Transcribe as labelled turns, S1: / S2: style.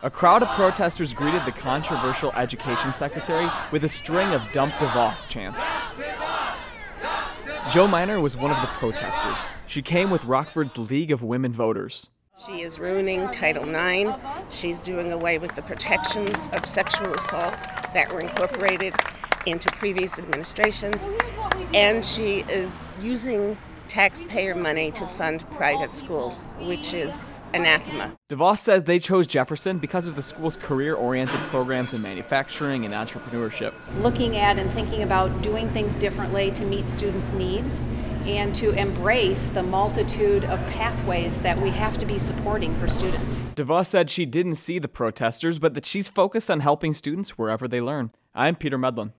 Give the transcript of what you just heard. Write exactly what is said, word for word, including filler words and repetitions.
S1: A crowd of protesters greeted the controversial education secretary with a string of "Dump DeVos" chants. Jo Miner was one of the protesters. She came with Rockford's League of Women Voters.
S2: She is ruining Title nine. She's doing away with the protections of sexual assault that were incorporated into previous administrations. And she is using taxpayer money to fund private schools, which is anathema.
S1: DeVos said they chose Jefferson because of the school's career-oriented programs in manufacturing and entrepreneurship.
S3: Looking at and thinking about doing things differently to meet students' needs and to embrace the multitude of pathways that we have to be supporting for students.
S1: DeVos said she didn't see the protesters, but that she's focused on helping students wherever they learn. I'm Peter Medlin.